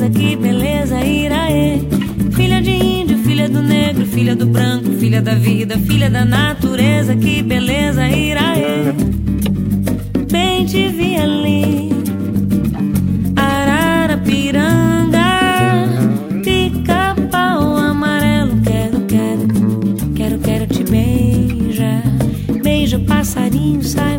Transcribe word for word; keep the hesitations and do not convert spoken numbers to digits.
natureza, que beleza, iraê. Filha de índio, filha do negro, filha do branco, filha da vida, filha da natureza, que beleza, iraê. Bem te vi ali, Ararapiranga, pica-pau amarelo. Quero, quero, quero, quero te beijar. Beija o passarinho, sai